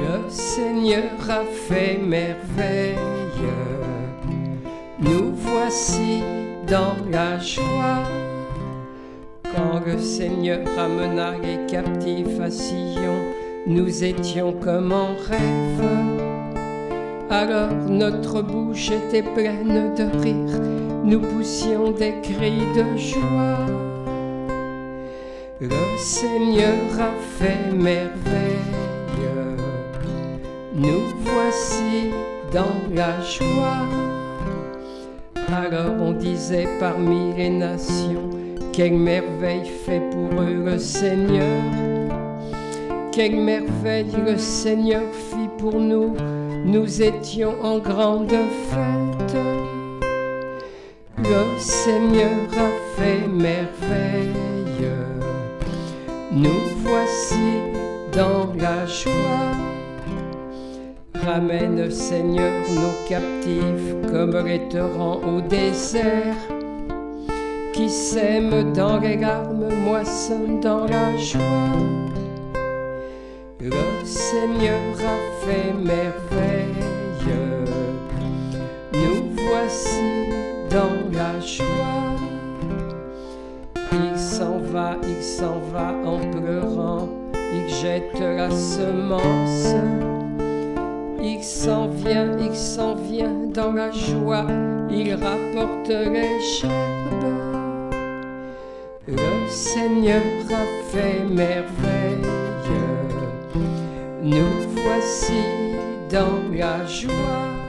Le Seigneur a fait merveille, nous voici dans la joie. Quand le Seigneur amena les captifs à Sion, nous étions comme en rêve. Alors notre bouche était pleine de rire, nous poussions des cris de joie. Le Seigneur a fait merveille, nous voici dans la joie. Alors on disait parmi les nations, quelle merveille fait pour eux le Seigneur. Quelle merveille le Seigneur fit pour nous, nous étions en grande fête. Le Seigneur a fait merveille, nous voici dans la joie. Ramène Seigneur nos captifs comme les torrents au désert, qui sème dans les larmes, moissonne dans la joie. Le Seigneur a fait merveille, nous voici dans la joie. Il s'en va en pleurant, il jette la semence. Il s'en vient dans la joie, il rapporte les gerbes. Le Seigneur a fait merveille, nous voici dans la joie.